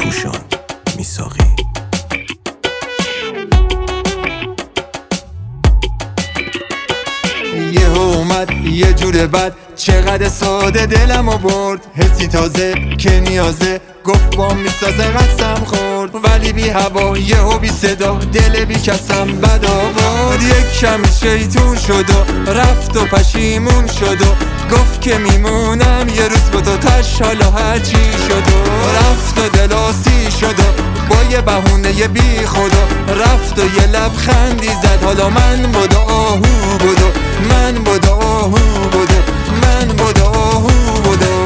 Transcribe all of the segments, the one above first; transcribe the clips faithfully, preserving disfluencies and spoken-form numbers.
کوشان میساقی. یه اومد یه جور بد، چقدر ساده دلمو برد. حسی تازه که نیازه، گفت با میسازه قسم خورد. ولی بی هوا یه و بی صدا، دل بی کسم بد آورد. یک کم شیطون شد و رفت و پشیمون شد و گفت که میمونم یه روز با تو تش، حالا هرچی شد و رفت و دلاسی شد و با یه بهونه یه بی خدا رفت و یه لبخندی زد. حالا من بود و آهو بود و من بود و آهو بود و من بود و آهو بود و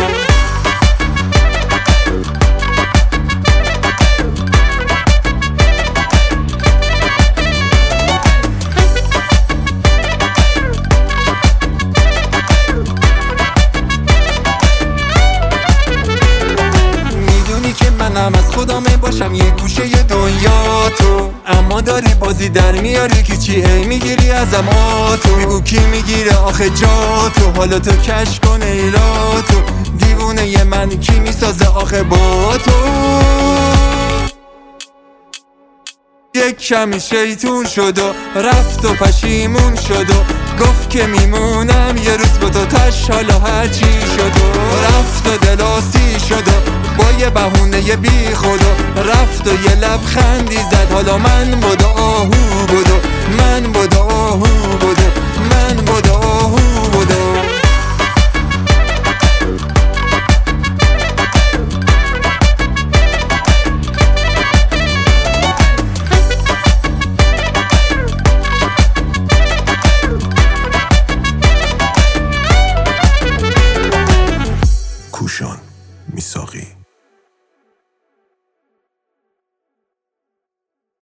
منم از خودم باشم یه گوشه ی دنیا تو، اما داری بازی در میاری که چی هی میگیری ازم آتو. میگو کی میگیره آخه جا تو، حالا تو کش کن ایلا تو. دیوونه ی من کی میسازه آخه با تو. یک کمی شیطون شد و رفت و پشیمون شد و گفت که میمونم یه روز با تو تش، حالا هرچی شد و رفت و دلاسی شد و با یه بهونه یه بی خدا رفت و یه لبخندی زد. حالا من بود و آهو بود و من بود و آهو بود و من بود و آهو بود و کوشان میساقی.